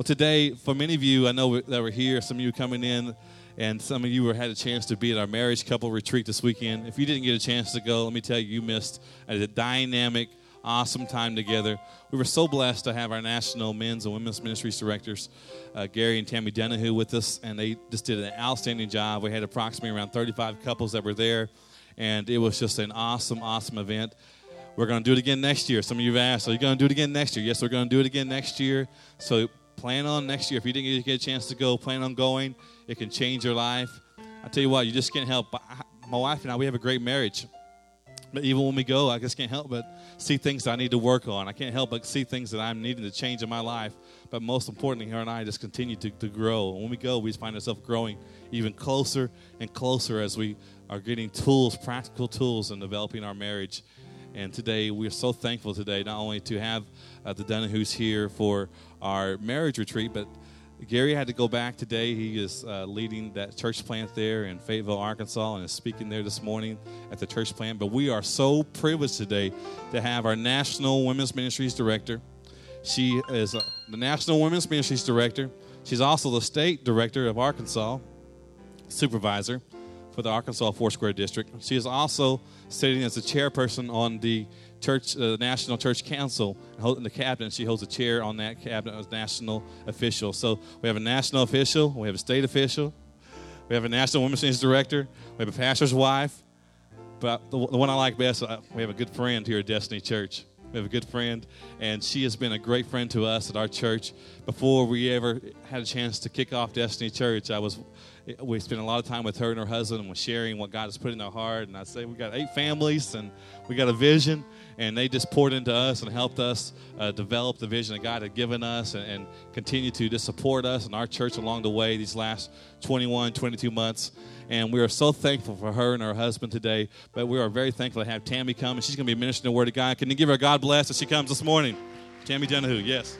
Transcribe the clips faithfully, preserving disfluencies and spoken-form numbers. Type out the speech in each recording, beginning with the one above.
Well, today, for many of you, I know that were here, some of you coming in, and some of you were, had a chance to be at our marriage couple retreat this weekend. If you didn't get a chance to go, let me tell you, you missed a dynamic, awesome time together. We were so blessed to have our national men's and women's ministries directors, uh, Gary and Tammy Denahue, with us, and they just did an outstanding job. We had approximately around thirty-five couples that were there, and it was just an awesome, awesome event. We're going to do it again next year. Some of you have asked, are you going to do it again next year? Yes, we're going to do it again next year. So plan on next year. If you didn't get a chance to go, plan on going. It can change your life. I tell you what, you just can't help. My wife and I, we have a great marriage. But even when we go, I just can't help but see things that I need to work on. I can't help but see things that I'm needing to change in my life. But most importantly, her and I just continue to, to grow. When we go, we just find ourselves growing even closer and closer as we are getting tools, practical tools in developing our marriage. And today, we're so thankful today, not only to have uh, the Donahues here for our marriage retreat, but Gary had to go back today. He is uh, leading that church plant there in Fayetteville, Arkansas, and is speaking there this morning at the church plant. But we are so privileged today to have our National Women's Ministries Director. She is uh, the National Women's Ministries Director. She's also the State Director of Arkansas, Supervisor for the Arkansas Foursquare District. She is also sitting as the chairperson on the church, uh, National Church Council, holding the cabinet. She holds a chair on that cabinet as national official. So we have a national official, we have a state official, we have a National Women's Ministries Director, we have a pastor's wife. But the, the one I like best, uh, we have a good friend here at Destiny Church. We have a good friend, and she has been a great friend to us at our church. Before we ever had a chance to kick off Destiny Church, I was we spent a lot of time with her and her husband and was sharing what God has put in our heart. And I say we got eight families, and we got a vision, and they just poured into us and helped us uh, develop the vision that God had given us and, and continue to just support us and our church along the way these last twenty-one, twenty-two months. And we are so thankful for her and her husband today. But we are very thankful to have Tammy come, and she's going to be ministering the Word of God. Can you give her a God bless as she comes this morning? Tammy Denahue, yes.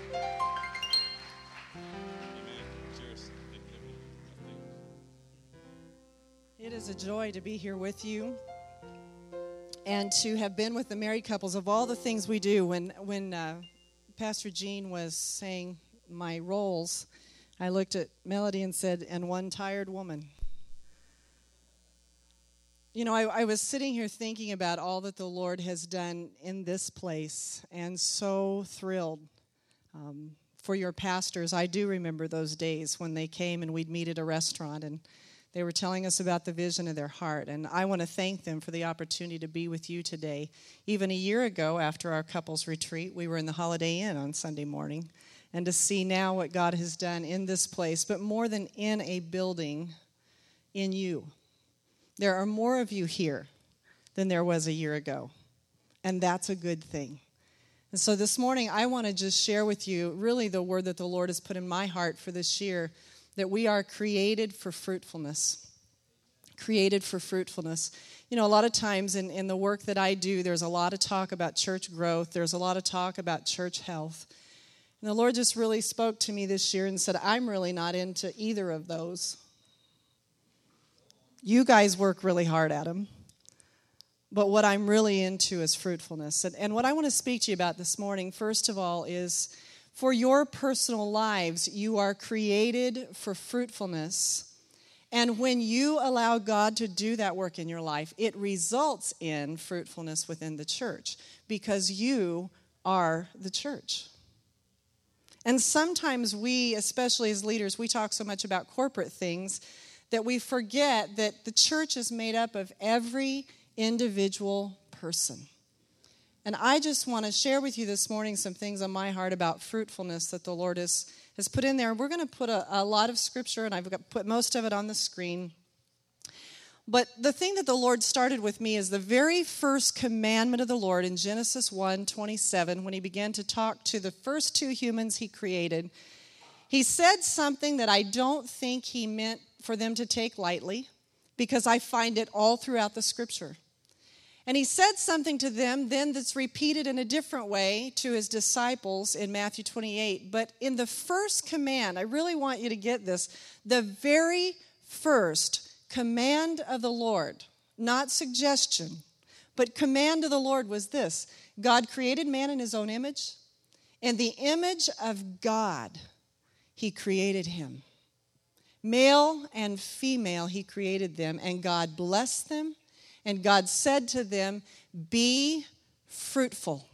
It is a joy to be here with you and to have been with the married couples. Of all the things we do, when when uh, Pastor Gene was saying my roles, I looked at Melody and said, and one tired woman. You know, I, I was sitting here thinking about all that the Lord has done in this place, and so thrilled um, for your pastors. I do remember those days when they came and we'd meet at a restaurant, and they were telling us about the vision of their heart. And I want to thank them for the opportunity to be with you today. Even a year ago, after our couples retreat, we were in the Holiday Inn on Sunday morning. And to see now what God has done in this place, but more than in a building, in you. There are more of you here than there was a year ago. And that's a good thing. And so this morning, I want to just share with you really the word that the Lord has put in my heart for this year, that we are created for fruitfulness. Created for fruitfulness. You know, a lot of times in, in the work that I do, there's a lot of talk about church growth. There's a lot of talk about church health. And the Lord just really spoke to me this year and said, I'm really not into either of those. You guys work really hard at them. But what I'm really into is fruitfulness. And, and what I want to speak to you about this morning, first of all, is for your personal lives, you are created for fruitfulness. And when you allow God to do that work in your life, it results in fruitfulness within the church because you are the church. And sometimes we, especially as leaders, we talk so much about corporate things that we forget that the church is made up of every individual person. And I just want to share with you this morning some things on my heart about fruitfulness that the Lord has, has put in there. We're going to put a, a lot of scripture, and I've got, put most of it on the screen. But the thing that the Lord started with me is the very first commandment of the Lord in Genesis one twenty-seven, when he began to talk to the first two humans he created. He said something that I don't think he meant for them to take lightly, because I find it all throughout the scripture. And he said something to them then that's repeated in a different way to his disciples in Matthew twenty-eight. But in the first command, I really want you to get this, the very first command of the Lord, not suggestion, but command of the Lord was this: God created man in his own image. In the image of God, he created him. Male and female, he created them, and God blessed them, and God said to them, be fruitful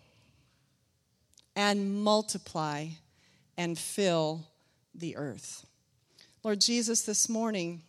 and multiply and fill the earth. Lord Jesus, this morning,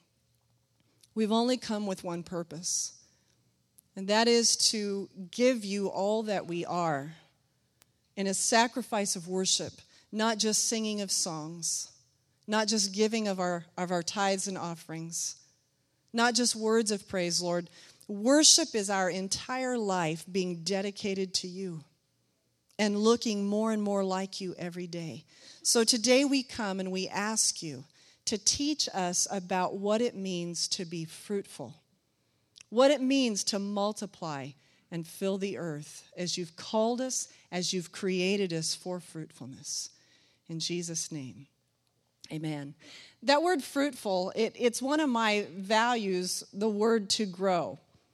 we've only come with one purpose, and that is to give you all that we are in a sacrifice of worship, not just singing of songs, not just giving of our, of our tithes and offerings, not just words of praise, Lord. Worship is our entire life being dedicated to you and looking more and more like you every day. So today we come and we ask you to teach us about what it means to be fruitful, what it means to multiply and fill the earth as you've called us, as you've created us for fruitfulness. In Jesus' name, amen. That word fruitful, it, it's one of my values, the word to grow.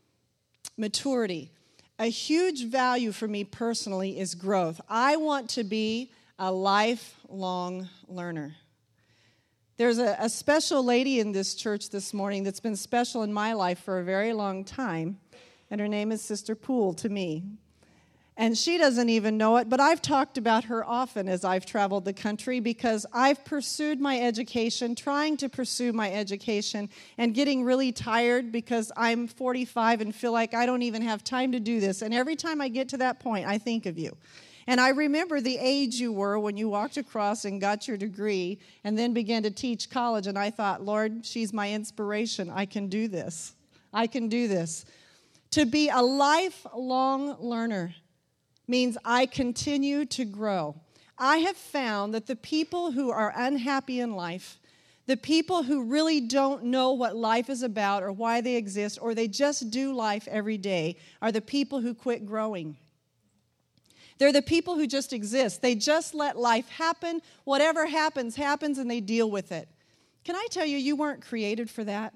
Maturity. A huge value for me personally is growth. I want to be a lifelong learner. There's a, a special lady in this church this morning that's been special in my life for a very long time, and her name is Sister Poole to me. And she doesn't even know it, but I've talked about her often as I've traveled the country because I've pursued my education, trying to pursue my education, and getting really tired because I'm forty-five and feel like I don't even have time to do this. And every time I get to that point, I think of you. And I remember the age you were when you walked across and got your degree and then began to teach college. And I thought, Lord, she's my inspiration. I can do this. I can do this. To be a lifelong learner means I continue to grow. I have found that the people who are unhappy in life, the people who really don't know what life is about or why they exist, or they just do life every day, are the people who quit growing. They're the people who just exist. They just let life happen. Whatever happens, happens, and they deal with it. Can I tell you, you weren't created for that?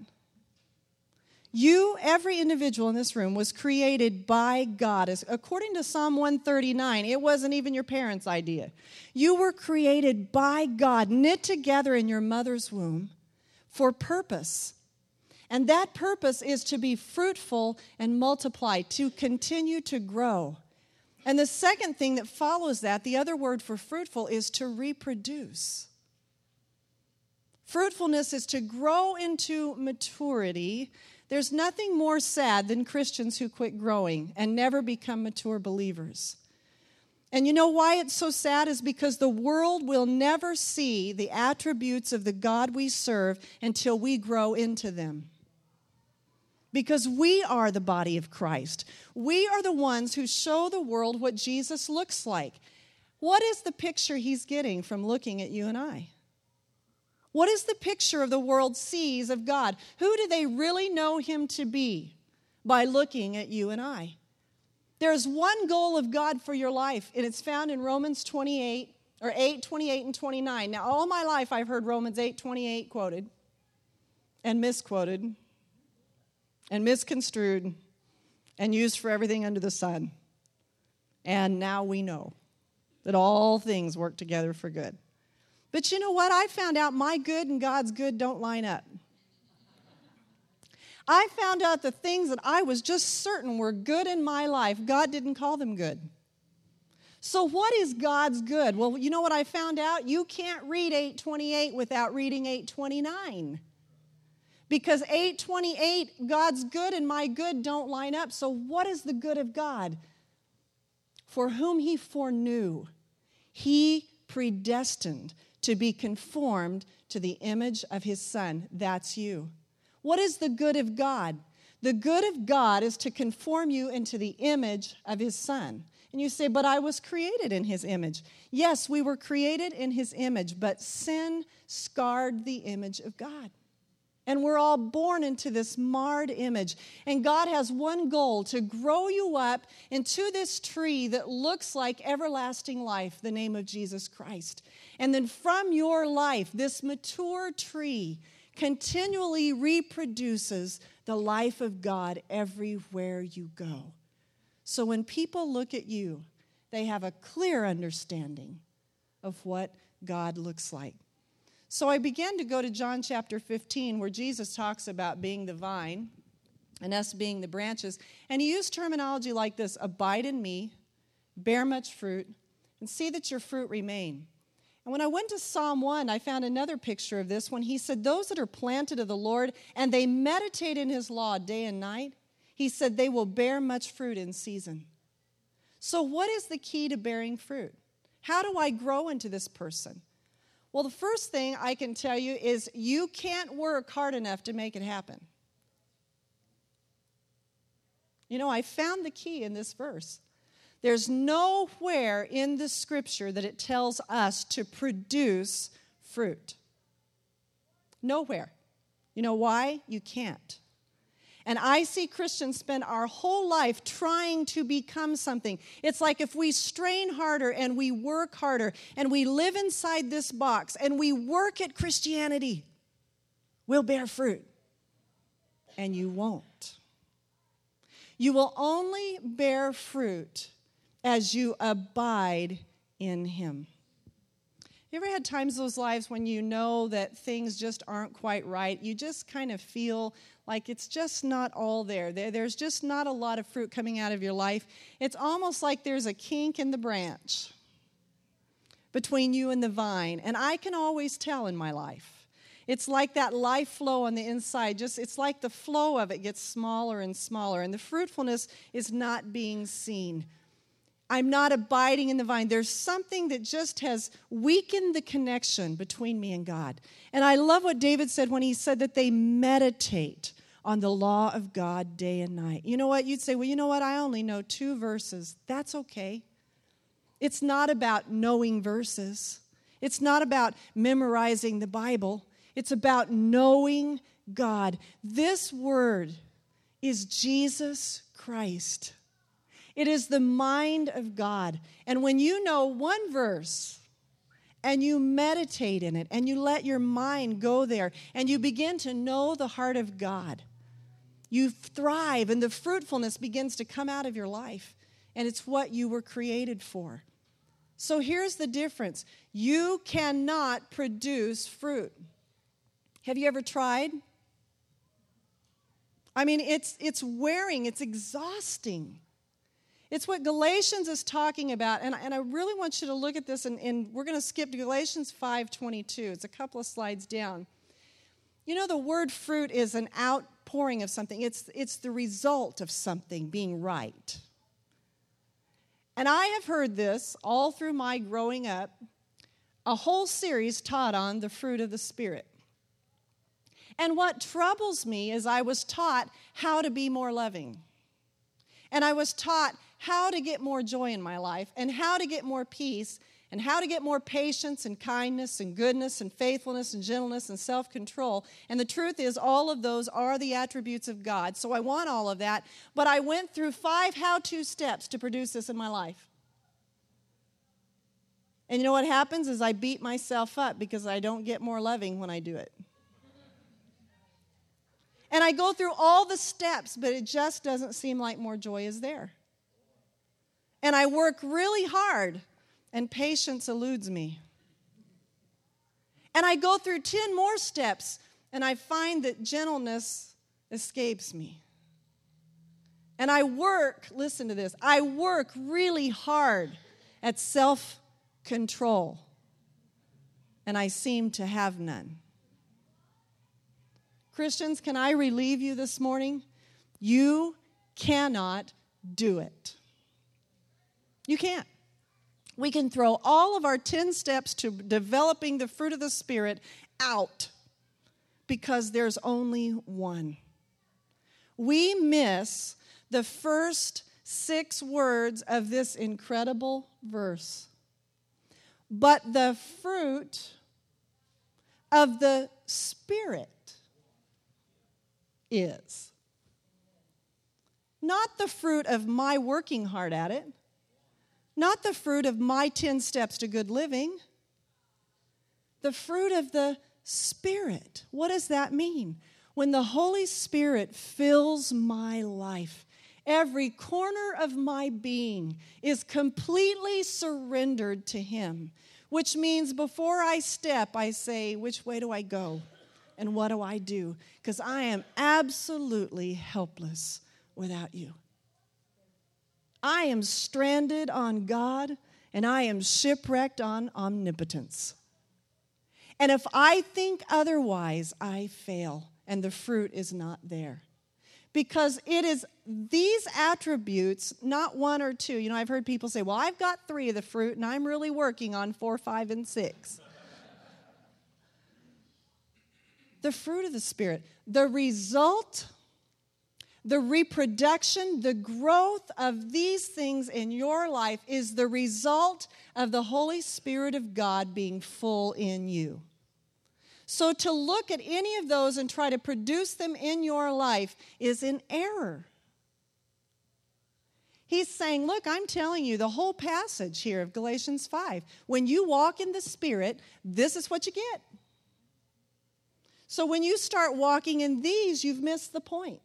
You, every individual in this room, was created by God. As, according to Psalm one thirty-nine, it wasn't even your parents' idea. You were created by God, knit together in your mother's womb for purpose. And that purpose is to be fruitful and multiply, to continue to grow. And the second thing that follows that, the other word for fruitful, is to reproduce. Fruitfulness is to grow into maturity. There's nothing more sad than Christians who quit growing and never become mature believers. And you know why it's so sad is because the world will never see the attributes of the God we serve until we grow into them. Because we are the body of Christ. We are the ones who show the world what Jesus looks like. What is the picture he's getting from looking at you and I? What is the picture of the world sees of God? Who do they really know him to be? By looking at you and I. There's one goal of God for your life, and it's found in Romans twenty-eight, or eight, twenty-eight, and twenty-nine. Now, all my life I've heard Romans eight, twenty-eight quoted, and misquoted, and misconstrued, and used for everything under the sun. And now we know that all things work together for good. But you know what? I found out my good and God's good don't line up. I found out the things that I was just certain were good in my life, God didn't call them good. So what is God's good? Well, you know what I found out? You can't read eight twenty-eight without reading eight twenty-nine. Because eight twenty-eight, God's good and my good don't line up. So what is the good of God? For whom he foreknew, he predestined to be conformed to the image of his Son. That's you. What is the good of God? The good of God is to conform you into the image of his Son. And you say, but I was created in his image. Yes, we were created in his image, but sin scarred the image of God. And we're all born into this marred image. And God has one goal, to grow you up into this tree that looks like everlasting life, the name of Jesus Christ. And then from your life, this mature tree continually reproduces the life of God everywhere you go. So when people look at you, they have a clear understanding of what God looks like. So I began to go to John chapter fifteen, where Jesus talks about being the vine and us being the branches. And he used terminology like this: abide in me, bear much fruit, and see that your fruit remain. And when I went to Psalm one, I found another picture of this when he said, those that are planted of the Lord and they meditate in his law day and night, he said they will bear much fruit in season. So what is the key to bearing fruit? How do I grow into this person? Well, the first thing I can tell you is you can't work hard enough to make it happen. You know, I found the key in this verse. There's nowhere in the scripture that it tells us to produce fruit. Nowhere. You know why? You can't. And I see Christians spend our whole life trying to become something. It's like if we strain harder and we work harder and we live inside this box and we work at Christianity, we'll bear fruit. And you won't. You will only bear fruit as you abide in him. You ever had times in those lives when you know that things just aren't quite right? You just kind of feel like it's just not all there. there. There's just not a lot of fruit coming out of your life. It's almost like there's a kink in the branch between you and the vine. And I can always tell in my life. It's like that life flow on the inside. Just it's like the flow of it gets smaller and smaller. And the fruitfulness is not being seen. I'm not abiding in the vine. There's something that just has weakened the connection between me and God. And I love what David said when he said that they meditate on the law of God day and night. You know what? You'd say, well, you know what? I only know two verses. That's okay. It's not about knowing verses. It's not about memorizing the Bible. It's about knowing God. This word is Jesus Christ. It is the mind of God. And when you know one verse and you meditate in it and you let your mind go there and you begin to know the heart of God, you thrive and the fruitfulness begins to come out of your life. And it's what you were created for. So here's the difference. You cannot produce fruit. Have you ever tried? I mean, it's it's wearing, it's exhausting. It's what Galatians is talking about, and, and I really want you to look at this, and, and we're going to skip to Galatians five twenty-two. It's a couple of slides down. You know, the word fruit is an outpouring of something. It's, it's the result of something being right. And I have heard this all through my growing up, a whole series taught on the fruit of the Spirit. And what troubles me is I was taught how to be more loving. And I was taught how to get more joy in my life and how to get more peace and how to get more patience and kindness and goodness and faithfulness and gentleness and self-control. And the truth is all of those are the attributes of God. So I want all of that. But I went through five how-to steps to produce this in my life. And you know what happens is I beat myself up because I don't get more loving when I do it. And I go through all the steps, but it just doesn't seem like more joy is there. And I work really hard, and patience eludes me. And I go through ten more steps, and I find that gentleness escapes me. And I work, listen to this, I work really hard at self-control, and I seem to have none. Christians, can I relieve you this morning? You cannot do it. You can't. We can throw all of our ten steps to developing the fruit of the Spirit out because there's only one. We miss the first six words of this incredible verse. But the fruit of the Spirit is. Not the fruit of my working hard at it. Not the fruit of my ten steps to good living. The fruit of the Spirit. What does that mean? When the Holy Spirit fills my life, every corner of my being is completely surrendered to Him. which means before I step, I say, which way do I go? And what do I do? Because I am absolutely helpless without you. I am stranded on God, and I am shipwrecked on omnipotence. And if I think otherwise, I fail, and the fruit is not there. Because it is these attributes, not one or two. You know, I've heard people say, well, I've got three of the fruit, and I'm really working on four, five, and six. The fruit of the Spirit, the result, the reproduction, the growth of these things in your life is the result of the Holy Spirit of God being full in you. So to look at any of those and try to produce them in your life is in error. He's saying, look, I'm telling you the whole passage here of Galatians five. When you walk in the Spirit, this is what you get. So when you start walking in these, you've missed the point.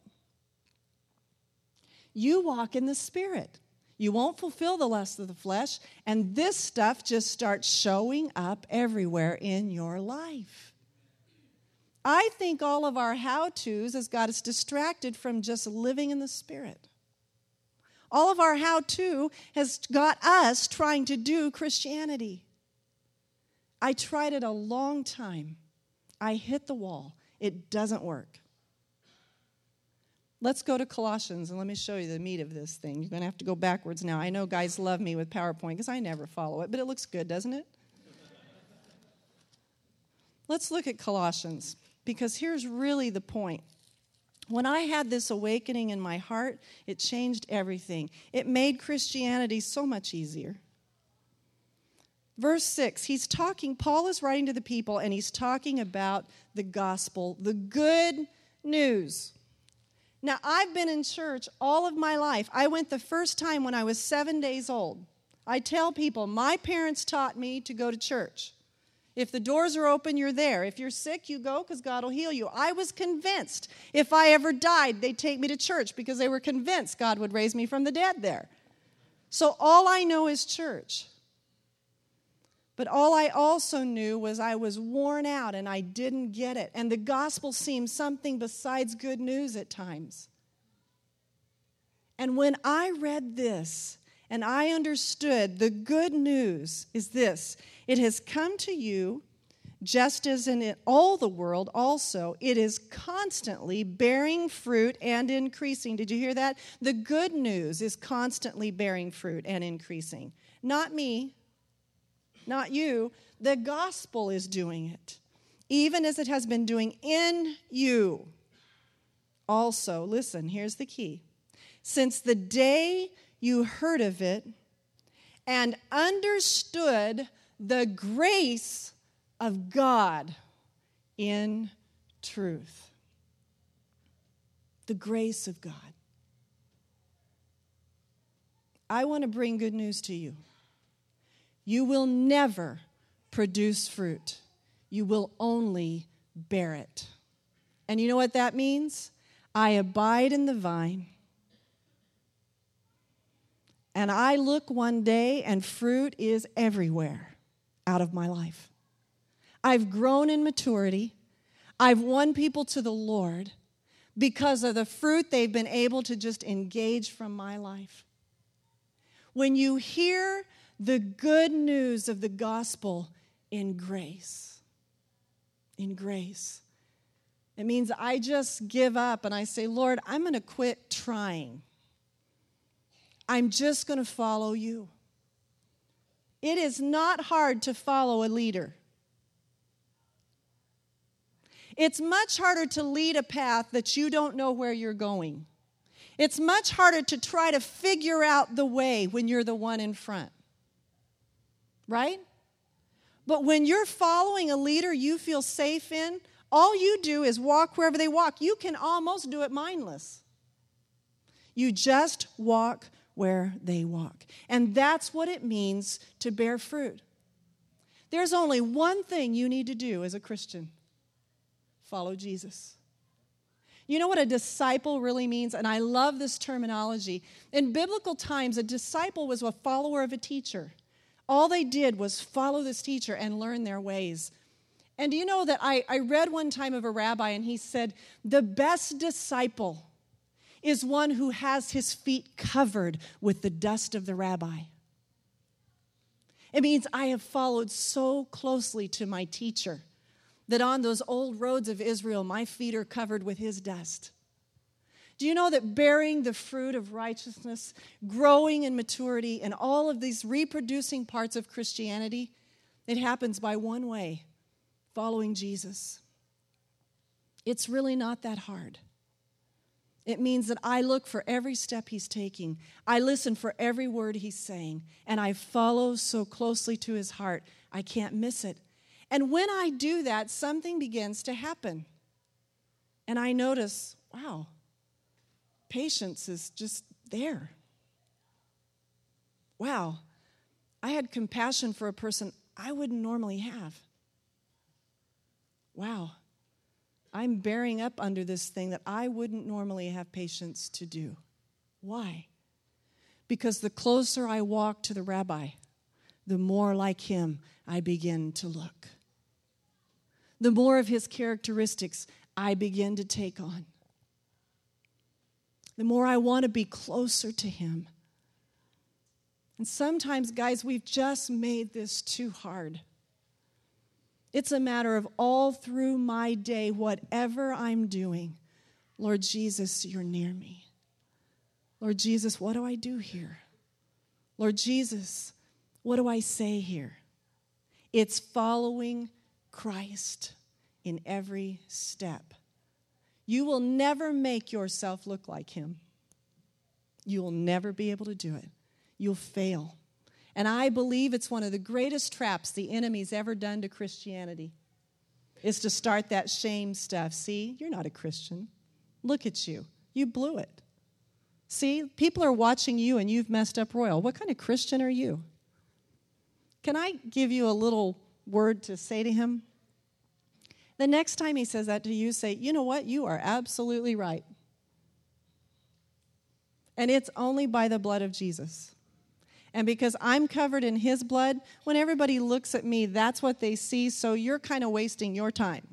You walk in the Spirit. You won't fulfill the lust of the flesh, and this stuff just starts showing up everywhere in your life. I think all of our how-tos has got us distracted from just living in the Spirit. All of our how-to has got us trying to do Christianity. I tried it a long time. I hit the wall. It doesn't work. Let's go to Colossians, and let me show you the meat of this thing. You're going to have to go backwards now. I know guys love me with PowerPoint because I never follow it, but it looks good, doesn't it? Let's look at Colossians, because here's really the point. When I had this awakening in my heart, it changed everything. It made Christianity so much easier. Verse six, he's talking, Paul is writing to the people, and he's talking about the gospel, the good news. Now, I've been in church all of my life. I went the first time when I was seven days old. I tell people, my parents taught me to go to church. If the doors are open, you're there. If you're sick, you go because God will heal you. I was convinced if I ever died, they'd take me to church because they were convinced God would raise me from the dead there. So all I know is church. But all I also knew was I was worn out and I didn't get it. And the gospel seemed something besides good news at times. And when I read this and I understood the good news is this: it has come to you just as in all the world also. It is constantly bearing fruit and increasing. Did you hear that? The good news is constantly bearing fruit and increasing. Not me. Not you. The gospel is doing it, even as it has been doing in you. Also, listen, here's the key. Since the day you heard of it and understood the grace of God in truth. The grace of God. I want to bring good news to you. You will never produce fruit. You will only bear it. And you know what that means? I abide in the vine. And I look one day and fruit is everywhere out of my life. I've grown in maturity. I've won people to the Lord because of the fruit they've been able to just engage from my life. When you hear the good news of the gospel in grace. In grace. It means I just give up and I say, Lord, I'm going to quit trying. I'm just going to follow you. It is not hard to follow a leader. It's much harder to lead a path that you don't know where you're going. It's much harder to try to figure out the way when you're the one in front. Right? But when you're following a leader you feel safe in, all you do is walk wherever they walk. You can almost do it mindless. You just walk where they walk. And that's what it means to bear fruit. There's only one thing you need to do as a Christian. Follow Jesus. You know what a disciple really means? And I love this terminology. In biblical times, a disciple was a follower of a teacher. All they did was follow this teacher and learn their ways. And do you know that I, I read one time of a rabbi, and he said, the best disciple is one who has his feet covered with the dust of the rabbi. It means I have followed so closely to my teacher that on those old roads of Israel, my feet are covered with his dust. Do you know that bearing the fruit of righteousness, growing in maturity, and all of these reproducing parts of Christianity, it happens by one way, following Jesus. It's really not that hard. It means that I look for every step he's taking. I listen for every word he's saying. And I follow so closely to his heart, I can't miss it. And when I do that, something begins to happen. And I notice, wow, patience is just there. Wow, I had compassion for a person I wouldn't normally have. Wow. I'm bearing up under this thing that I wouldn't normally have patience to do. Why? Because the closer I walk to the rabbi, the more like him I begin to look. The more of his characteristics I begin to take on. The more I want to be closer to him. And sometimes, guys, we've just made this too hard. It's a matter of all through my day, whatever I'm doing, Lord Jesus, you're near me. Lord Jesus, what do I do here? Lord Jesus, what do I say here? It's following Christ in every step. You will never make yourself look like him. You will never be able to do it. You'll fail. And I believe it's one of the greatest traps the enemy's ever done to Christianity is to start that shame stuff. See, you're not a Christian. Look at you. You blew it. See, people are watching you and you've messed up royal. What kind of Christian are you? Can I give you a little word to say to him? The next time he says that to you, say, you know what? You are absolutely right. And it's only by the blood of Jesus. And because I'm covered in his blood, when everybody looks at me, that's what they see, so you're kind of wasting your time.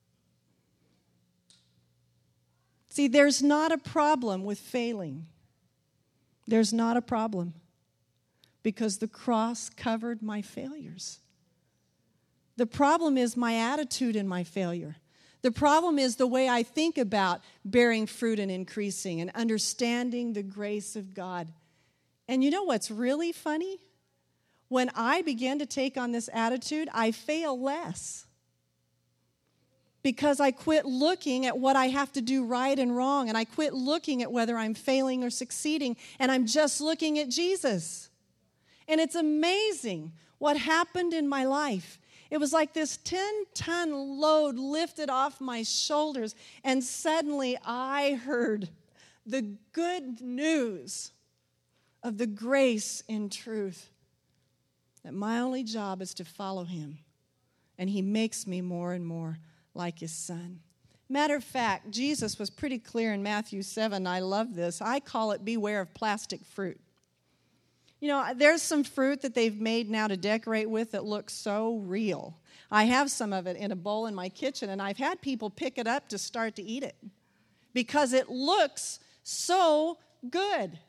See, there's not a problem with failing. There's not a problem because the cross covered my failures. The problem is my attitude in my failure. The problem is the way I think about bearing fruit and increasing and understanding the grace of God. And you know what's really funny? When I begin to take on this attitude, I fail less. Because I quit looking at what I have to do right and wrong, and I quit looking at whether I'm failing or succeeding, and I'm just looking at Jesus. And it's amazing what happened in my life. It was like this ten-ton load lifted off my shoulders, and suddenly I heard the good news of the grace and truth that my only job is to follow him, and he makes me more and more like his son. Matter of fact, Jesus was pretty clear in Matthew seven. I love this. I call it beware of plastic fruit. You know, there's some fruit that they've made now to decorate with that looks so real. I have some of it in a bowl in my kitchen, and I've had people pick it up to start to eat it because it looks so good.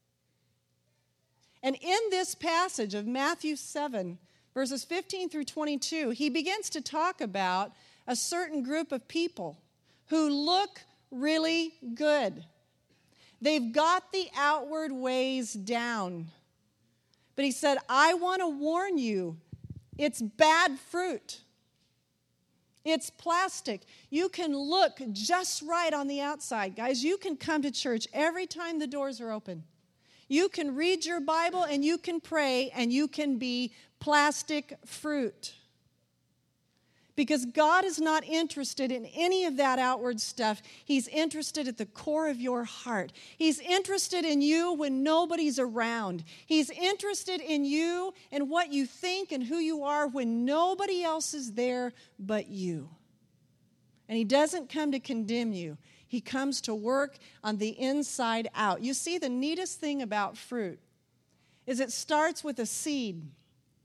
And in this passage of Matthew seven, verses fifteen through twenty-two, he begins to talk about a certain group of people who look really good. They've got the outward ways down. But he said, I want to warn you, it's bad fruit. It's plastic. You can look just right on the outside. Guys, you can come to church every time the doors are open. You can read your Bible and you can pray and you can be plastic fruit. Because God is not interested in any of that outward stuff. He's interested at the core of your heart. He's interested in you when nobody's around. He's interested in you and what you think and who you are when nobody else is there but you. And he doesn't come to condemn you. He comes to work on the inside out. You see, the neatest thing about fruit is it starts with a seed.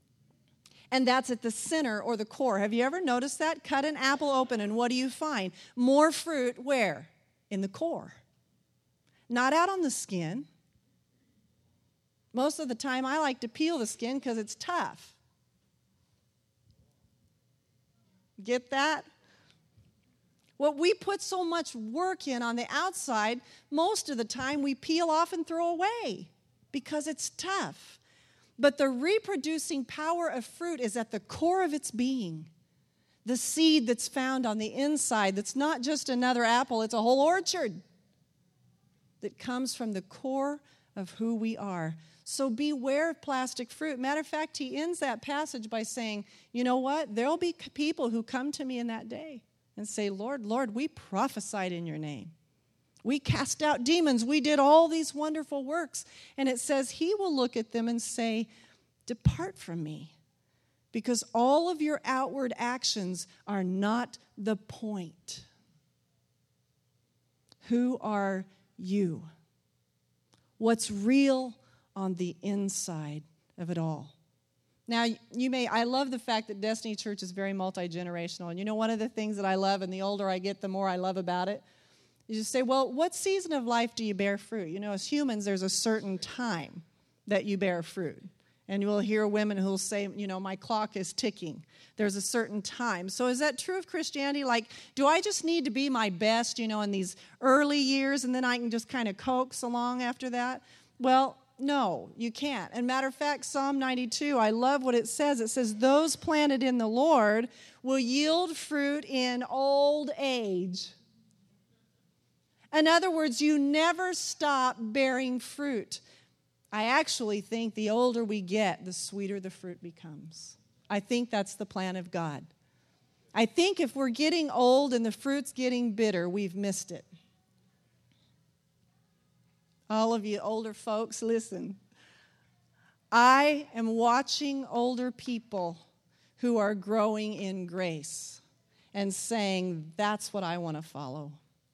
And that's at the center or the core. Have you ever noticed that? Cut an apple open and what do you find? More fruit where? In the core. Not out on the skin. Most of the time I like to peel the skin because it's tough. Get that? What we put so much work in on the outside, most of the time we peel off and throw away because it's tough. But the reproducing power of fruit is at the core of its being. The seed that's found on the inside, that's not just another apple, it's a whole orchard that comes from the core of who we are. So beware of plastic fruit. Matter of fact, he ends that passage by saying, you know what? There'll be people who come to me in that day and say, Lord, Lord, we prophesied in your name. We cast out demons. We did all these wonderful works. And it says he will look at them and say, depart from me, because all of your outward actions are not the point. Who are you? What's real on the inside of it all? Now, you may, I love the fact that Destiny Church is very multi-generational. And you know, one of the things that I love, and the older I get, the more I love about it, you just say, well, what season of life do you bear fruit? You know, as humans, there's a certain time that you bear fruit. And you will hear women who will say, you know, my clock is ticking. There's a certain time. So is that true of Christianity? Like, do I just need to be my best, you know, in these early years, and then I can just kind of coax along after that? Well, no, you can't. And matter of fact, Psalm ninety-two, I love what it says. It says, those planted in the Lord will yield fruit in old age. In other words, you never stop bearing fruit. I actually think the older we get, the sweeter the fruit becomes. I think that's the plan of God. I think if we're getting old and the fruit's getting bitter, we've missed it. All of you older folks, listen. I am watching older people who are growing in grace and saying, that's what I want to follow.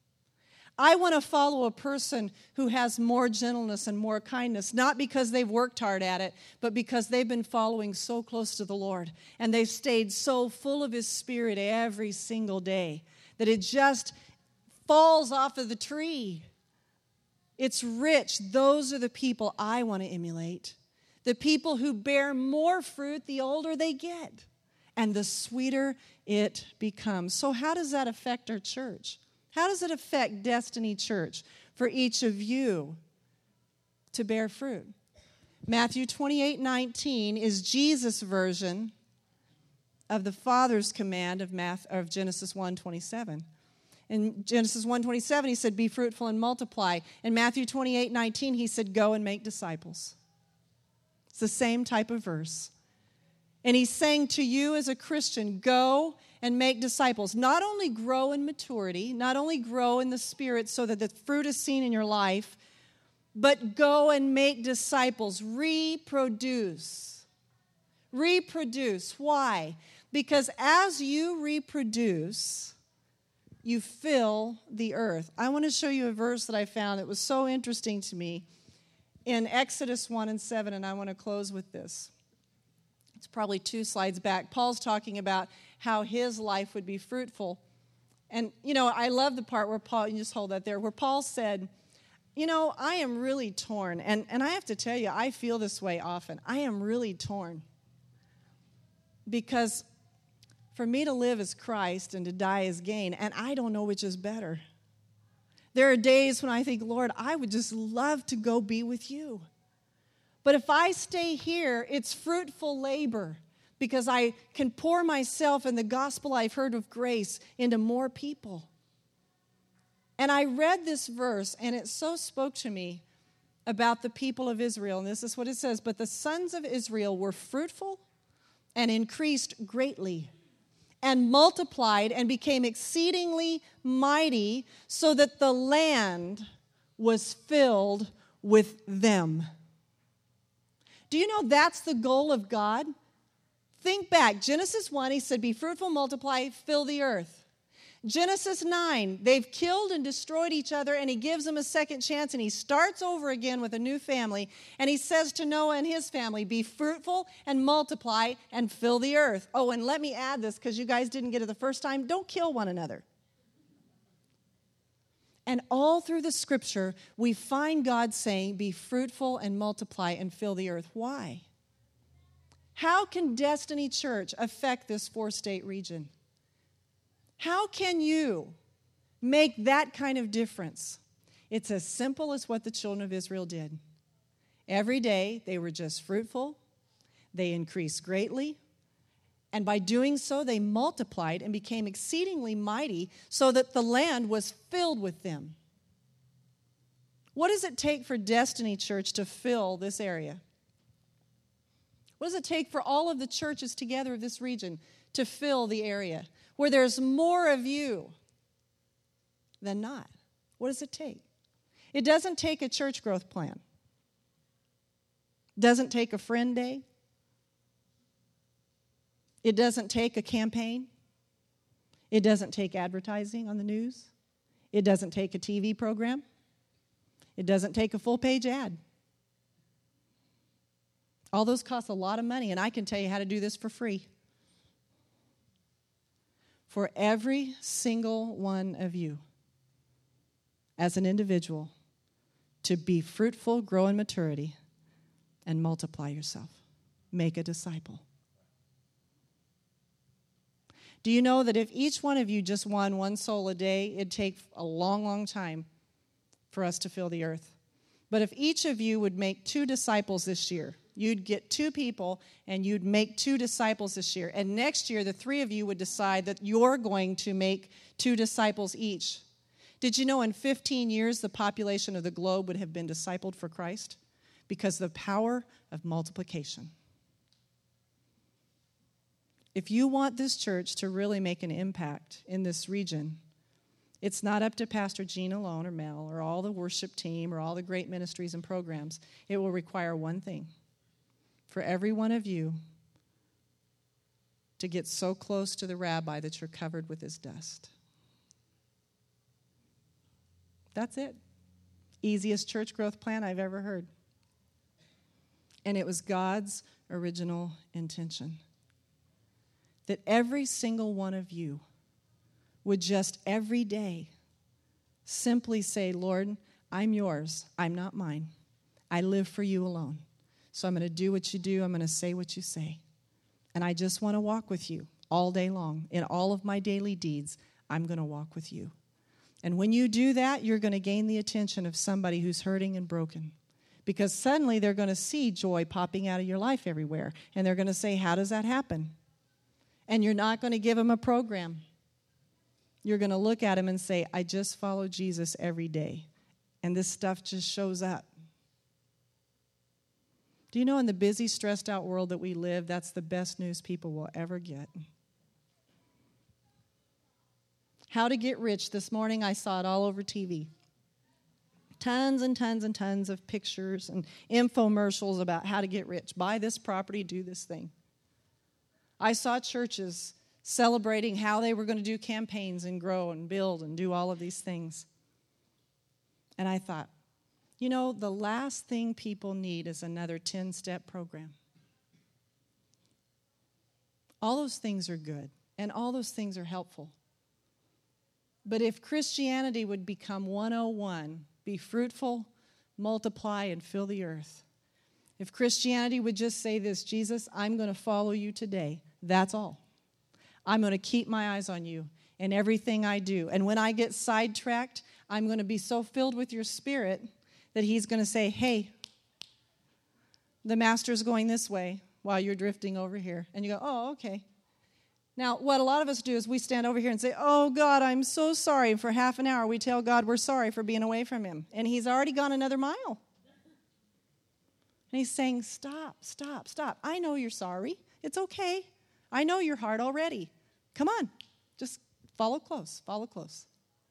I want to follow a person who has more gentleness and more kindness, not because they've worked hard at it, but because they've been following so close to the Lord, and they've stayed so full of His Spirit every single day that it just falls off of the tree. It's rich. Those are the people I want to emulate. The people who bear more fruit the older they get, and the sweeter it becomes. So how does that affect our church? How does it affect Destiny Church for each of you to bear fruit? Matthew twenty-eight nineteen is Jesus' version of the Father's command of, Math, of Genesis one twenty-seven. In Genesis one twenty-seven, he said, be fruitful and multiply. In Matthew twenty-eight nineteen, he said, go and make disciples. It's the same type of verse. And he's saying to you as a Christian, go and make disciples. Not only grow in maturity, not only grow in the Spirit so that the fruit is seen in your life, but go and make disciples. Reproduce. Reproduce. Why? Because as you reproduce, you fill the earth. I want to show you a verse that I found that was so interesting to me in Exodus one and seven, and I want to close with this. It's probably two slides back. Paul's talking about how his life would be fruitful. And, you know, I love the part where Paul, you just hold that there, where Paul said, you know, I am really torn. And, and I have to tell you, I feel this way often. I am really torn. Because for me to live as Christ and to die as gain, and I don't know which is better. There are days when I think, Lord, I would just love to go be with you. But if I stay here, it's fruitful labor because I can pour myself and the gospel I've heard of grace into more people. And I read this verse, and it so spoke to me about the people of Israel. And this is what it says, but the sons of Israel were fruitful and increased greatly and multiplied and became exceedingly mighty so that the land was filled with them. Do you know that's the goal of God? Think back. Genesis one, he said, be fruitful, multiply, fill the earth. Genesis nine, they've killed and destroyed each other, and he gives them a second chance, and he starts over again with a new family, and he says to Noah and his family, be fruitful and multiply and fill the earth. Oh, and let me add this, because you guys didn't get it the first time, don't kill one another. And all through the scripture, we find God saying, be fruitful and multiply and fill the earth. Why? How can Destiny Church affect this four-state region? How can you make that kind of difference? It's as simple as what the children of Israel did. Every day, they were just fruitful. They increased greatly. And by doing so, they multiplied and became exceedingly mighty so that the land was filled with them. What does it take for Destiny Church to fill this area? What does it take for all of the churches together of this region to fill the area where there's more of you than not? What does it take? It doesn't take a church growth plan. It doesn't take a friend day. It doesn't take a campaign. It doesn't take advertising on the news. It doesn't take a T V program. It doesn't take a full-page ad. All those cost a lot of money, and I can tell you how to do this for free. For every single one of you, as an individual, to be fruitful, grow in maturity, and multiply yourself. Make a disciple. Do you know that if each one of you just won one soul a day, it'd take a long, long time for us to fill the earth? But if each of you would make two disciples this year, you'd get two people and you'd make two disciples this year. And next year, the three of you would decide that you're going to make two disciples each. Did you know in fifteen years, the population of the globe would have been discipled for Christ? Because of the power of multiplication. If you want this church to really make an impact in this region, it's not up to Pastor Gene alone or Mel or all the worship team or all the great ministries and programs. It will require one thing. For every one of you to get so close to the rabbi that you're covered with his dust. That's it. Easiest church growth plan I've ever heard. And it was God's original intention. That every single one of you would just every day simply say, Lord, I'm yours. I'm not mine. I live for you alone. So I'm going to do what you do. I'm going to say what you say. And I just want to walk with you all day long. In all of my daily deeds, I'm going to walk with you. And when you do that, you're going to gain the attention of somebody who's hurting and broken. Because suddenly they're going to see joy popping out of your life everywhere. And they're going to say, how does that happen? And you're not going to give them a program. You're going to look at them and say, I just follow Jesus every day. And this stuff just shows up. Do you know in the busy, stressed out world that we live, that's the best news people will ever get? How to get rich. This morning I saw it all over T V. Tons and tons and tons of pictures and infomercials about how to get rich. Buy this property, do this thing. I saw churches celebrating how they were going to do campaigns and grow and build and do all of these things. And I thought, you know, the last thing people need is another ten-step program. All those things are good, and all those things are helpful. But if Christianity would become one oh one, be fruitful, multiply, and fill the earth. If Christianity would just say this, Jesus, I'm going to follow you today. That's all. I'm going to keep my eyes on you in everything I do. And when I get sidetracked, I'm going to be so filled with your Spirit that he's going to say, hey, the master's going this way while you're drifting over here. And you go, oh, okay. Now, what a lot of us do is we stand over here and say, oh, God, I'm so sorry. For half an hour, we tell God we're sorry for being away from him. And he's already gone another mile. And he's saying, stop, stop, stop. I know you're sorry. It's okay. I know your heart already. Come on. Just follow close. Follow close.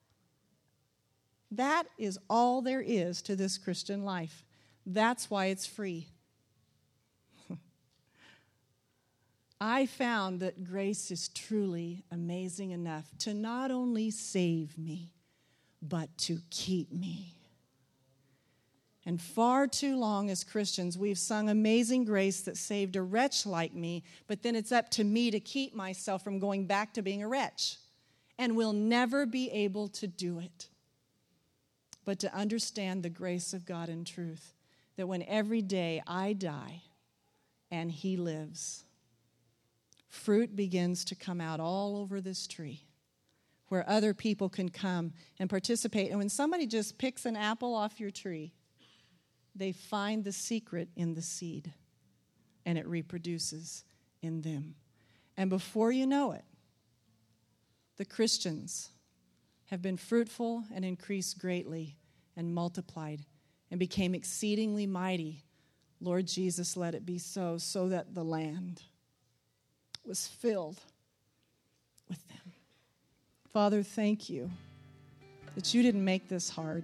That is all there is to this Christian life. That's why it's free. I found that grace is truly amazing enough to not only save me, but to keep me. And far too long as Christians, we've sung Amazing Grace that saved a wretch like me, but then it's up to me to keep myself from going back to being a wretch. And we'll never be able to do it. But to understand the grace of God in truth, that when every day I die and He lives, fruit begins to come out all over this tree where other people can come and participate. And when somebody just picks an apple off your tree, they find the secret in the seed, and it reproduces in them. And before you know it, the Christians have been fruitful and increased greatly and multiplied and became exceedingly mighty. Lord Jesus, let it be so, so that the land was filled with them. Father, thank you that you didn't make this hard.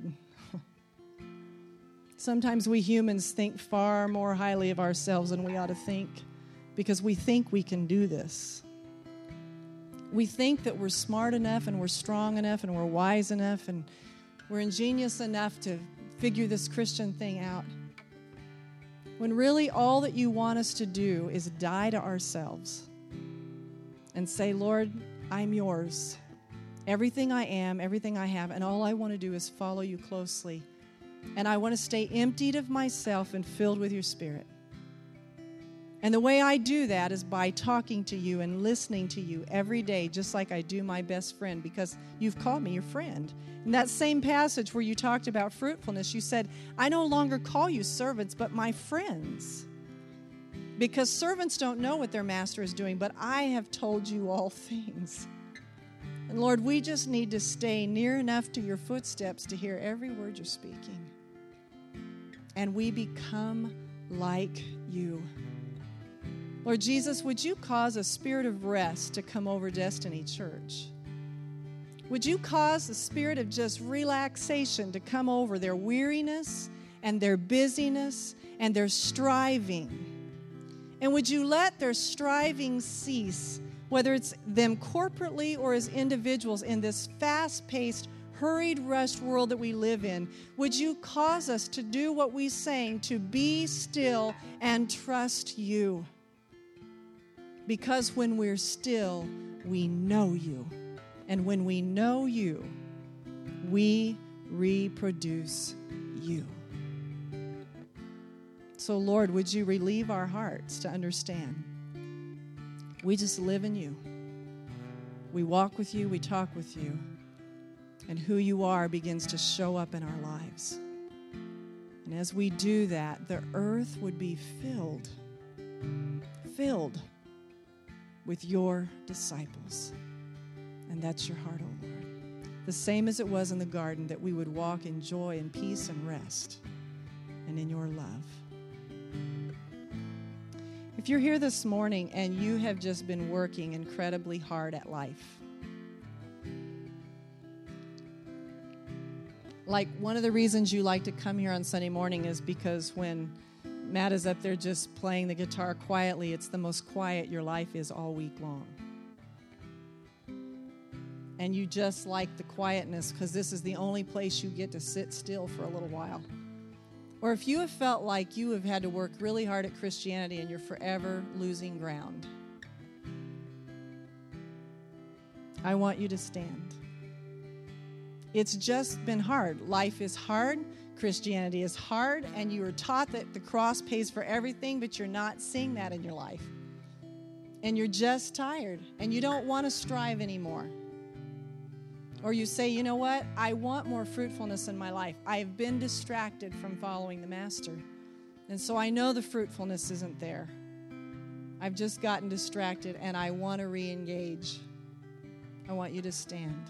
Sometimes we humans think far more highly of ourselves than we ought to think because we think we can do this. We think that we're smart enough and we're strong enough and we're wise enough and we're ingenious enough to figure this Christian thing out. When really all that you want us to do is die to ourselves and say, Lord, I'm yours. Everything I am, everything I have, and all I want to do is follow you closely. And I want to stay emptied of myself and filled with your Spirit. And the way I do that is by talking to you and listening to you every day, just like I do my best friend, because you've called me your friend. In that same passage where you talked about fruitfulness, you said, I no longer call you servants, but my friends. Because servants don't know what their master is doing, but I have told you all things. And Lord, we just need to stay near enough to your footsteps to hear every word you're speaking. And we become like you. Lord Jesus, would you cause a spirit of rest to come over Destiny Church? Would you cause the spirit of just relaxation to come over their weariness and their busyness and their striving? And would you let their striving cease, whether it's them corporately or as individuals in this fast-paced, hurried, rushed world that we live in? Would you cause us to do what we sang, to be still and trust you? Because when we're still, we know you. And when we know you, we reproduce you. So, Lord, would you relieve our hearts to understand we just live in you. We walk with you, we talk with you, and who you are begins to show up in our lives. And as we do that, the earth would be filled, filled with your disciples. And that's your heart, oh Lord. The same as it was in the garden, that we would walk in joy and peace and rest and in your love. If you're here this morning and you have just been working incredibly hard at life, like one of the reasons you like to come here on Sunday morning is because when Matt is up there just playing the guitar quietly, it's the most quiet your life is all week long. And you just like the quietness because this is the only place you get to sit still for a little while. Or if you have felt like you have had to work really hard at Christianity and you're forever losing ground, I want you to stand. It's just been hard. Life is hard. Christianity is hard. And you were taught that the cross pays for everything, but you're not seeing that in your life. And you're just tired. And you don't want to strive anymore. Or you say, you know what? I want more fruitfulness in my life. I've been distracted from following the Master. And so I know the fruitfulness isn't there. I've just gotten distracted and I want to re-engage. I want you to stand.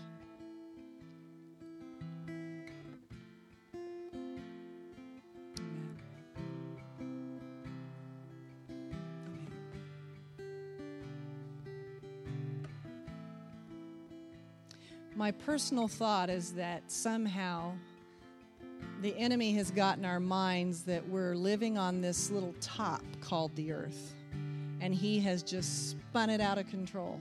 My personal thought is that somehow the enemy has gotten our minds that we're living on this little top called the earth. and he has just spun it out of control.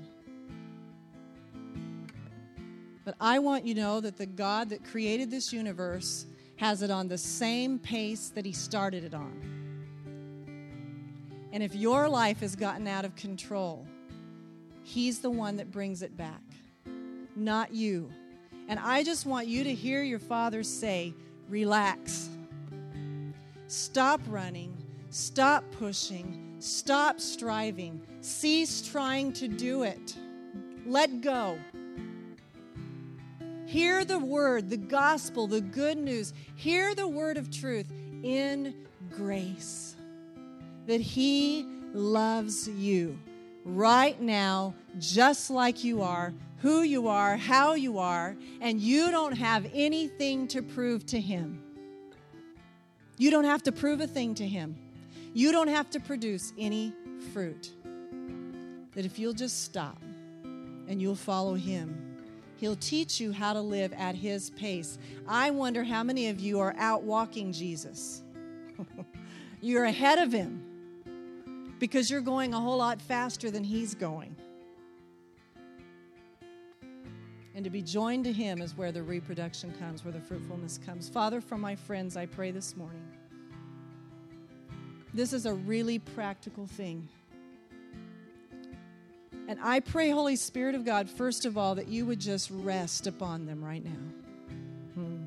But I want you to know that the God that created this universe has it on the same pace that he started it on. And if your life has gotten out of control, he's the one that brings it back, not you. And I just want you to hear your Father say, relax. Stop running. Stop pushing. Stop striving. Cease trying to do it. Let go. Hear the word, the gospel, the good news. Hear the word of truth in grace. That he loves you right now, just like you are, who you are, how you are, and you don't have anything to prove to him. You don't have to prove a thing to him. You don't have to produce any fruit. That if you'll just stop and you'll follow him, he'll teach you how to live at his pace. I wonder how many of you are out walking Jesus. You're ahead of him because you're going a whole lot faster than he's going. And to be joined to him is where the reproduction comes, where the fruitfulness comes. Father, for my friends, I pray this morning. This is a really practical thing. And I pray, Holy Spirit of God, first of all, that you would just rest upon them right now. Hmm.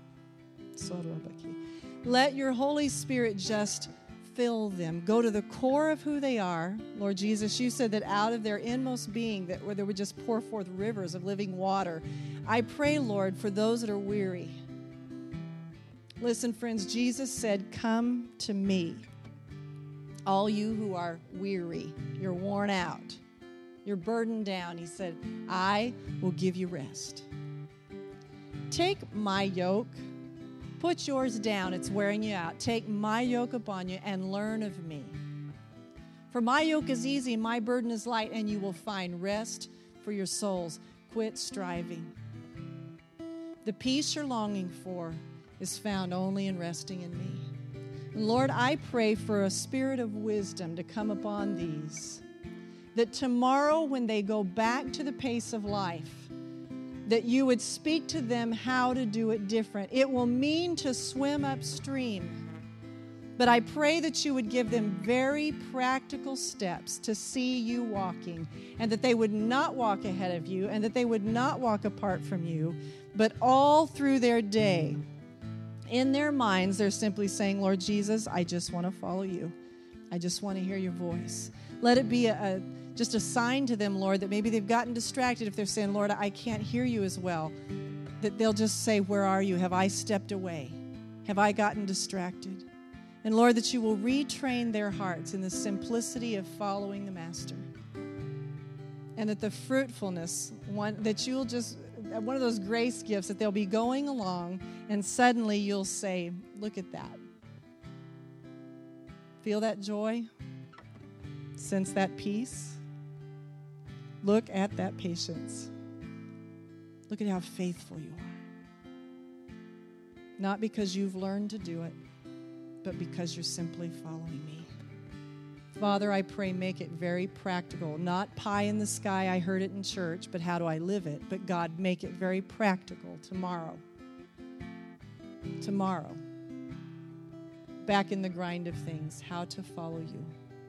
Let your Holy Spirit just fill them. Go to the core of who they are. Lord Jesus, you said that out of their inmost being, that where they would just pour forth rivers of living water. I pray, Lord, for those that are weary. Listen, friends, Jesus said, come to me, all you who are weary. You're worn out. You're burdened down. He said, I will give you rest. Take my yoke. Put yours down. It's wearing you out. Take my yoke upon you and learn of me. For my yoke is easy and my burden is light, and you will find rest for your souls. Quit striving. The peace you're longing for is found only in resting in me. And Lord, I pray for a spirit of wisdom to come upon these, that tomorrow when they go back to the pace of life, that you would speak to them how to do it different. It will mean to swim upstream, but I pray that you would give them very practical steps to see you walking, and that they would not walk ahead of you, and that they would not walk apart from you, but all through their day, in their minds, they're simply saying, Lord Jesus, I just want to follow you. I just want to hear your voice. Let it be a, a just a sign to them, Lord, that maybe they've gotten distracted if they're saying, Lord, I can't hear you as well, that they'll just say, where are you? Have I stepped away? Have I gotten distracted? And Lord, that you will retrain their hearts in the simplicity of following the Master. And that the fruitfulness, one, that you'll just, one of those grace gifts, that they'll be going along and suddenly you'll say, look at that. Feel that joy? Sense that peace? Look at that patience. Look at how faithful you are. Not because you've learned to do it, but because you're simply following me. Father, I pray, make it very practical. Not pie in the sky, I heard it in church, but how do I live it? But God, make it very practical tomorrow. Tomorrow. Back in the grind of things, how to follow you.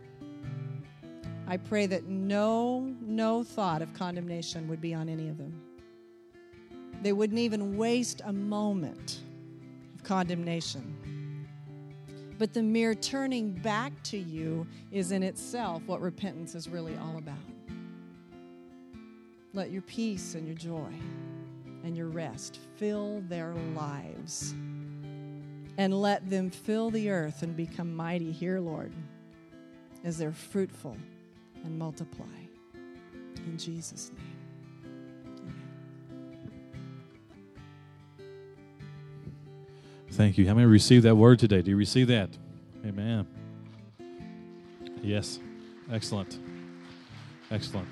I pray that no, no thought of condemnation would be on any of them. They wouldn't even waste a moment of condemnation. But the mere turning back to you is in itself what repentance is really all about. Let your peace and your joy and your rest fill their lives. And let them fill the earth and become mighty here, Lord, as they're fruitful and multiply. In Jesus' name. Amen. Thank you. How many received that word today? Do you receive that? Amen. Yes. Excellent. Excellent.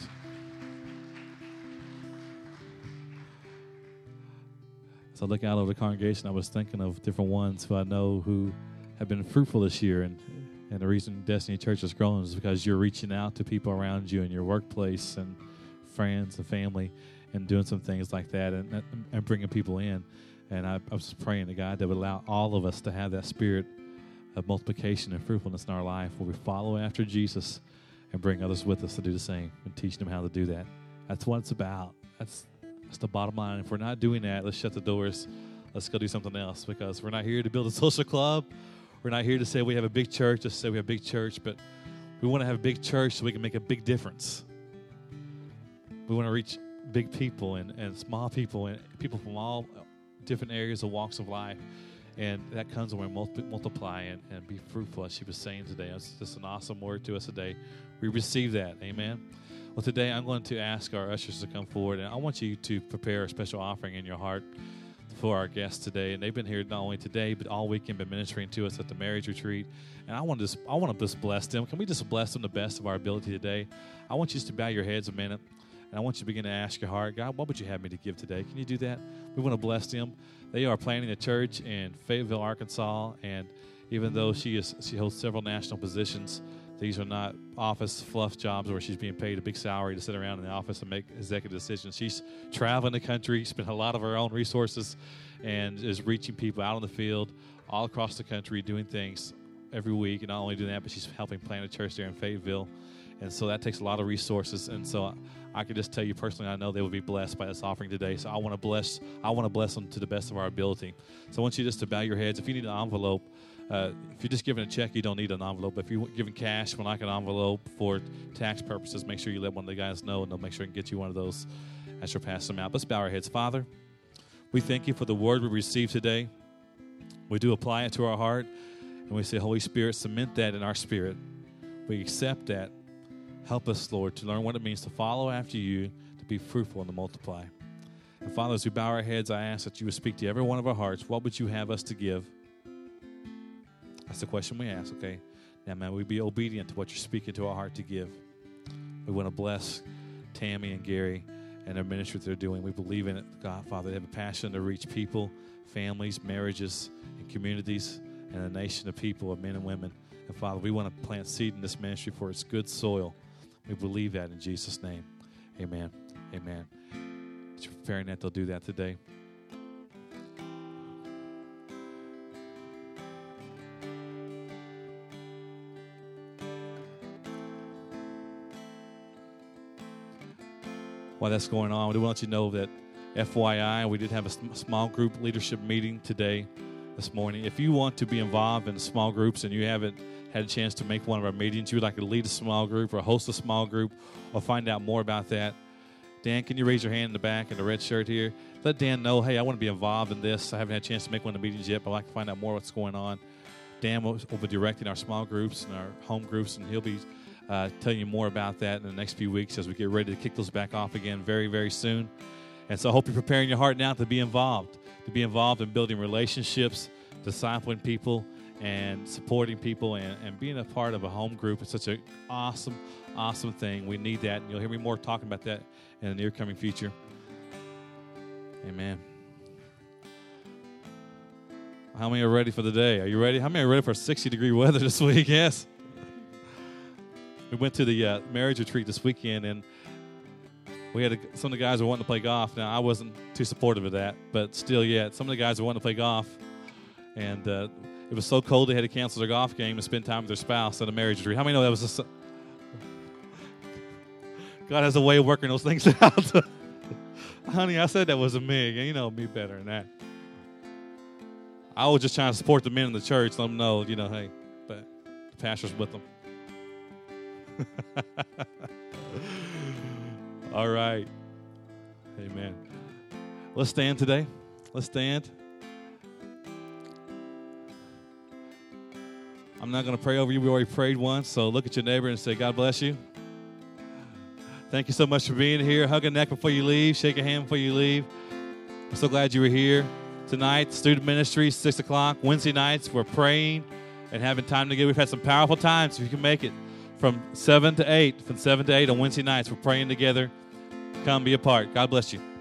As I look out over the congregation, I was thinking of different ones who I know who have been fruitful this year. And And the reason Destiny Church is growing is because you're reaching out to people around you in your workplace and friends and family and doing some things like that and, and bringing people in. And I, I was praying to God that would allow all of us to have that spirit of multiplication and fruitfulness in our life where we follow after Jesus and bring others with us to do the same and teach them how to do that. That's what it's about. That's, that's the bottom line. If we're not doing that, let's shut the doors. Let's go do something else, because we're not here to build a social club. We're not here to say we have a big church, just say we have a big church, but we want to have a big church so we can make a big difference. We want to reach big people and, and small people and people from all different areas of walks of life. And that comes when we multi- multiply and, and be fruitful, as she was saying today. It's just an awesome word to us today. We receive that. Amen. Well, today I'm going to ask our ushers to come forward, and I want you to prepare a special offering in your heart for our guests today. And they've been here not only today, but all weekend, been ministering to us at the marriage retreat. And I want to just, I want to just bless them. Can we just bless them the best of our ability today? I want you just to bow your heads a minute, and I want you to begin to ask your heart, God, what would you have me to give today? Can you do that? We want to bless them. They are planning a church in Fayetteville, Arkansas, and even though she is, she holds several national positions, these are not office fluff jobs where she's being paid a big salary to sit around in the office and make executive decisions. She's traveling the country, spent a lot of her own resources, and is reaching people out in the field all across the country, doing things every week. And not only doing that, but she's helping plant a church there in Fayetteville. And so that takes a lot of resources. And so I can just tell you personally, I know they will be blessed by this offering today. So I want to bless, I want to bless them to the best of our ability. So I want you just to bow your heads. If you need an envelope, Uh, if you're just giving a check, you don't need an envelope. But if you're giving cash, we'd like an envelope for tax purposes, make sure you let one of the guys know, and they'll make sure I can get you one of those as you're passing them out. Let's bow our heads. Father, we thank you for the word we received today. We do apply it to our heart, and we say, Holy Spirit, cement that in our spirit. We accept that. Help us, Lord, to learn what it means to follow after you, to be fruitful and to multiply. And Father, as we bow our heads, I ask that you would speak to every one of our hearts. What would you have us to give? That's the question we ask, okay? Now, man, we be obedient to what you're speaking to our heart to give. We want to bless Tammy and Gary and their ministry that they're doing. We believe in it, God, Father. They have a passion to reach people, families, marriages, and communities, and a nation of people, of men and women. And, Father, we want to plant seed in this ministry for its good soil. We believe that in Jesus' name. Amen. Amen. As you're preparing that, they'll do that today. While that's going on, we do want you to know that F Y I, we did have a small group leadership meeting today, this morning. If you want to be involved in small groups and you haven't had a chance to make one of our meetings, you would like to lead a small group or host a small group or find out more about that, Dan, can you raise your hand in the back in the red shirt here? Let Dan know, hey, I want to be involved in this. I haven't had a chance to make one of the meetings yet, but I'd like to find out more what's going on. Dan will, will be directing our small groups and our home groups, and he'll be Uh, telling you more about that in the next few weeks as we get ready to kick those back off again very, very soon. And so I hope you're preparing your heart now to be involved, to be involved in building relationships, discipling people, and supporting people, and, and being a part of a home group. It's such an awesome, awesome thing. We need that, and you'll hear me more talking about that in the near coming future. Amen. How many are ready for the day? Are you ready? How many are ready for sixty-degree weather this week? Yes. We went to the uh, marriage retreat this weekend, and we had a, some of the guys were wanting to play golf. Now, I wasn't too supportive of that, but still yet, some of the guys were wanting to play golf, and uh, it was so cold they had to cancel their golf game and spend time with their spouse at a marriage retreat. How many know that was just, God has a way of working those things out. Honey, I said that was a mig, and you know me better than that. I was just trying to support the men in the church, let them know, you know, hey, but the pastor's with them. All right. Amen. Let's stand today. Let's stand. I'm not going to pray over you. We already prayed once, so look at your neighbor and say, God bless you. Thank you so much for being here. Hug a neck before you leave. Shake a hand before you leave. I'm so glad you were here tonight. Student ministry, six o'clock. Wednesday nights, we're praying and having time together. We've had some powerful times. If you can make it. From seven to eight, from seven to eight on Wednesday nights, we're praying together. Come be a part. God bless you.